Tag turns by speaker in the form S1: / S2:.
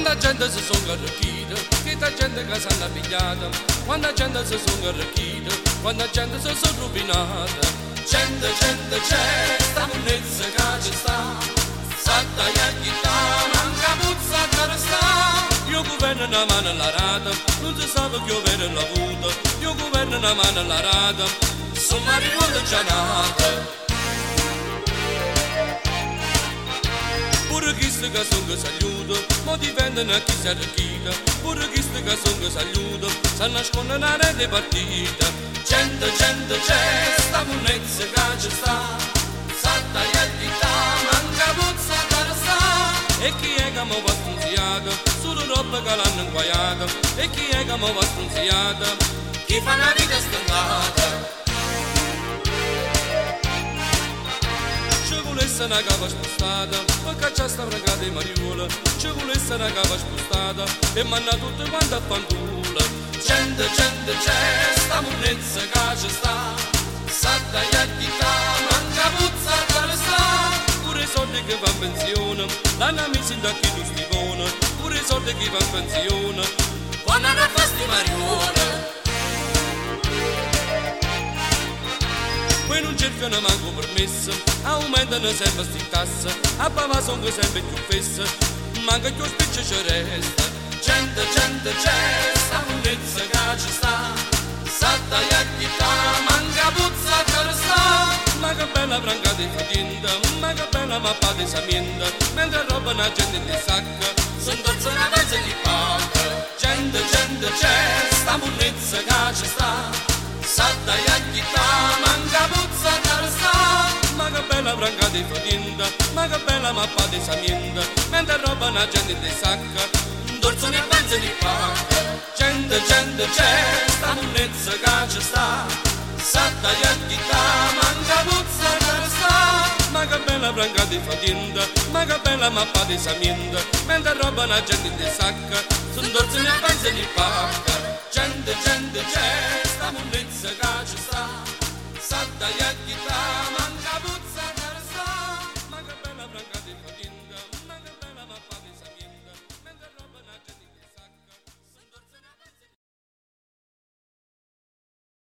S1: Quando la gente si sono arricchita, che la gente che si è pigliata, quando la gente si sono arricchita, quando la gente si sono rovinata. Gente, gente, c'è, sta monnezza che ci sta, satta e chità, manca puzza che sta. Io governo una mano alla rata, non si sa che io vero l'avuto, io governo una mano alla rata, sono marijuana già nata. Pure chi sta che sono che s'aiuta, ma difendono a chi si arricchita. Pure chi sta che sono che s'aiuta, si nascondono una rete partita. Gente, gente, c'è, sta monnezza che ci sta, satta e chità, manca puzza che sta. E chi è che mi va strunziata, solo roba che l'hanno inguaiata. E chi è che mi va strunziata, chi fa una vita stentata. Ci volesse una cava spostata, perché c'è sta fragata di mariuola. Ci volesse una cava spostata, e manna tutte quante a fantulla. Gente, gente, c'è, sta monnezza che ci sta, satta e chità, manca puzza che sta. Pure i soldi che va in pensione, l'hanno messo in tacchi di stivone. Pure i soldi che va in pensione, quando hanno fatto sti mariuola. Poi non cercano manco permesso, aumentano sempre sti tasse, a Pava sono sempre più fesse, manca più spiccio ci resta. Gente, gente, c'è, sta monnezza che ci sta, satta e chità, manca puzza che sta. Ma che bella branca di fatinta, ma che bella mappa di samienta, mentre roba la gente di sacca, son torzo una mezza di pacca. Gente, gente, c'è, sta monnezza che ci sta, satta e chità, manca puzza che sta. Ma che bella branca di fatinta, ma che bella mappa di samienta, mentre roba la gente di sacca, dorso ne pensa di pacca. Gente, gente, c'è, sta monnezza che ci sta, satta e chità, manca puzza che sta. Ma che bella branca di fatinta, ma che bella mappa di samienta, mentre roba la gente di sacca, son dorso ne pensa di pacca. Gente, gente, c'è, sta monnezza che ci sta, satta e chità.